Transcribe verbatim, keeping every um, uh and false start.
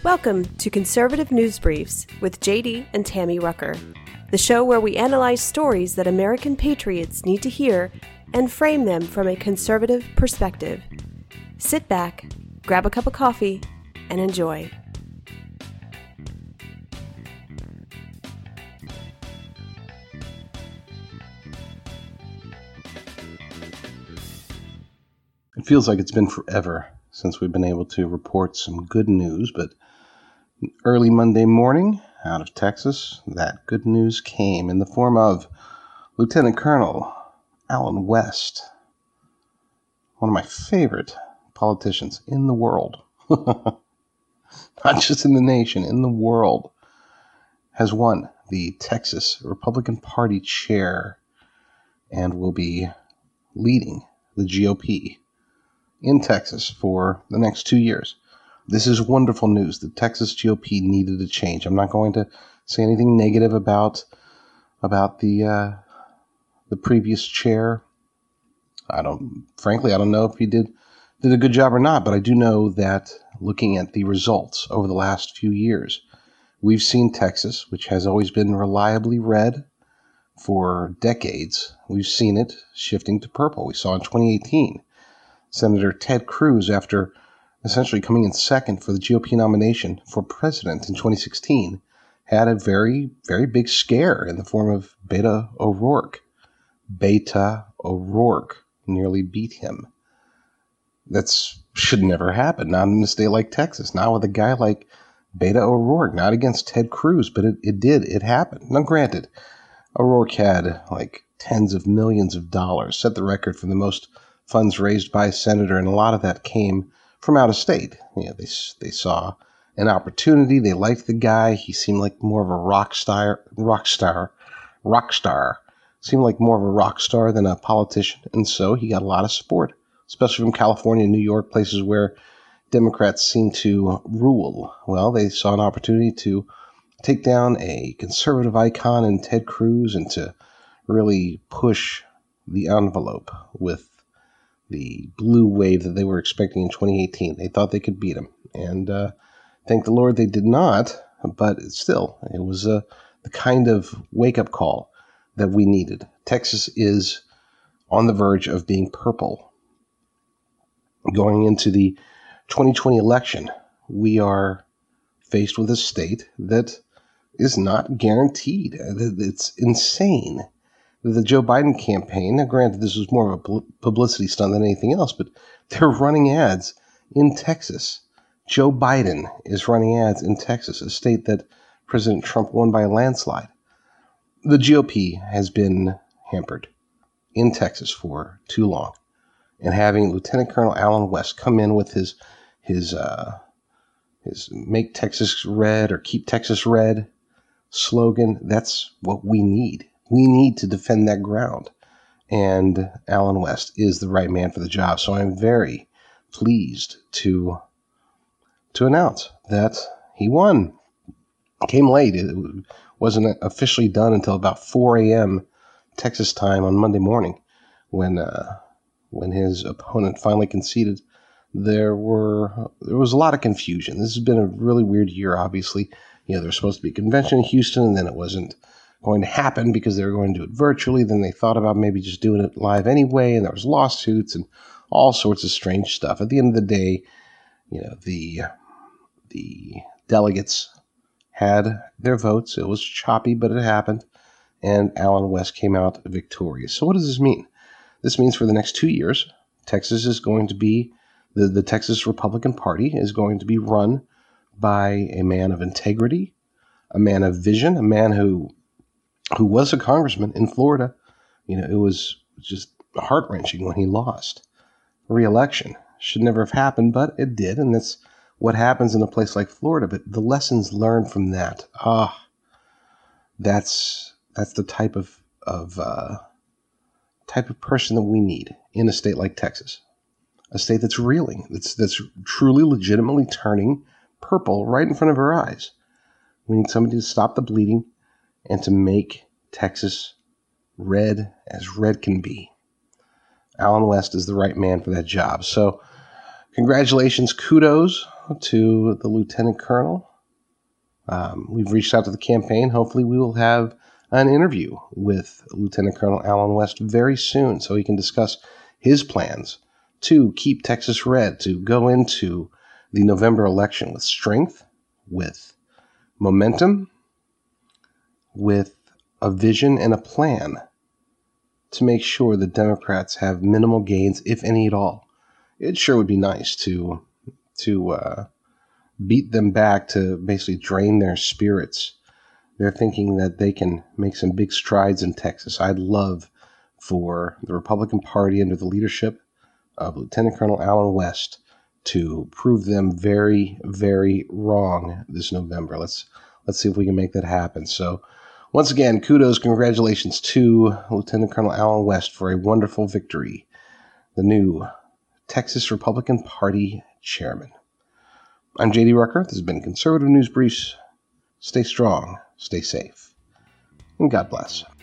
Welcome to Conservative News Briefs with J D and Tammy Rucker, the show where we analyze stories that American patriots need to hear and frame them from a conservative perspective. Sit back, grab a cup of coffee, and enjoy. It feels like it's been forever since we've been able to report some good news, but early Monday morning out of Texas, that good news came in the form of Lieutenant Colonel Allen West, one of my favorite politicians in the world, not just in the nation, in the world, has won the Texas Republican Party chair and will be leading the G O P in Texas for the next two years. This is wonderful news. The Texas G O P needed a change. I'm not going to say anything negative about about the uh, the previous chair. I don't, frankly, I don't know if he did did a good job or not, but I do know that looking at the results over the last few years, we've seen Texas, which has always been reliably red for decades, we've seen it shifting to purple. We saw in twenty eighteen, Senator Ted Cruz, after essentially coming in second for the G O P nomination for president in twenty sixteen, had a very, very big scare in the form of Beto O'Rourke. Beto O'Rourke nearly beat him. That's should never happen, not in a state like Texas, not with a guy like Beto O'Rourke, not against Ted Cruz, but it, it did, it happened. Now granted, O'Rourke had like tens of millions of dollars, set the record for the most funds raised by a senator, and a lot of that came from out of state. You know, they they saw an opportunity. They liked the guy. He seemed like more of a rock star, rock star, rock star. Seemed like more of a rock star than a politician, and so he got a lot of support, especially from California and New York, places where Democrats seem to rule. Well, they saw an opportunity to take down a conservative icon in Ted Cruz and to really push the envelope with the blue wave that they were expecting in twenty eighteen. They thought they could beat him. And uh, thank the Lord they did not, but still, it was uh, the kind of wake-up call that we needed. Texas is on the verge of being purple. Going into the twenty twenty election, we are faced with a state that is not guaranteed. It's insane. The Joe Biden campaign, now granted this was more of a publicity stunt than anything else, but they're running ads in Texas. Joe Biden is running ads in Texas, a state that President Trump won by a landslide. The G O P has been hampered in Texas for too long, and having Lieutenant Colonel Allen West come in with his his uh, his "Make Texas Red" or "Keep Texas Red" slogan, that's what we need. We need to defend that ground, and Allen West is the right man for the job. So I'm very pleased to to announce that he won. It came late. It wasn't officially done until about four a.m. Texas time on Monday morning, when uh, when his opponent finally conceded. There were there was a lot of confusion. This has been a really weird year. Obviously, you know, there was supposed to be a convention in Houston, and then it wasn't going to happen because they were going to do it virtually. Then they thought about maybe just doing it live anyway, and there was lawsuits and all sorts of strange stuff. At the end of the day, you know, the the delegates had their votes. It was choppy, but it happened, and Allen West came out victorious. So what does this mean? This means for the next two years, Texas is going to be, the, the Texas Republican Party is going to be run by a man of integrity, a man of vision, a man who who was a congressman in Florida. You know, it was just heart-wrenching when he lost re-election. Should never have happened, but it did, and that's what happens in a place like Florida. But the lessons learned from that, ah, that's that's the type of of uh, type of person that we need in a state like Texas, a state that's reeling, that's that's truly, legitimately turning purple right in front of our eyes. We need somebody to stop the bleeding and to make Texas red as red can be. Allen West is the right man for that job. So congratulations, kudos, to the lieutenant colonel. Um, we've reached out to the campaign. Hopefully we will have an interview with Lieutenant Colonel Allen West very soon so he can discuss his plans to keep Texas red, to go into the November election with strength, with momentum, with a vision and a plan to make sure the Democrats have minimal gains, if any at all. It sure would be nice to to uh, beat them back, to basically drain their spirits. They're thinking that they can make some big strides in Texas. I'd love for the Republican Party under the leadership of Lieutenant Colonel Allen West to prove them very, very wrong this November. Let's let's see if we can make that happen. So once again, kudos, congratulations to Lieutenant Colonel Allen West for a wonderful victory, the new Texas Republican Party chairman. I'm J D Rucker. This has been Conservative News Briefs. Stay strong, stay safe, and God bless.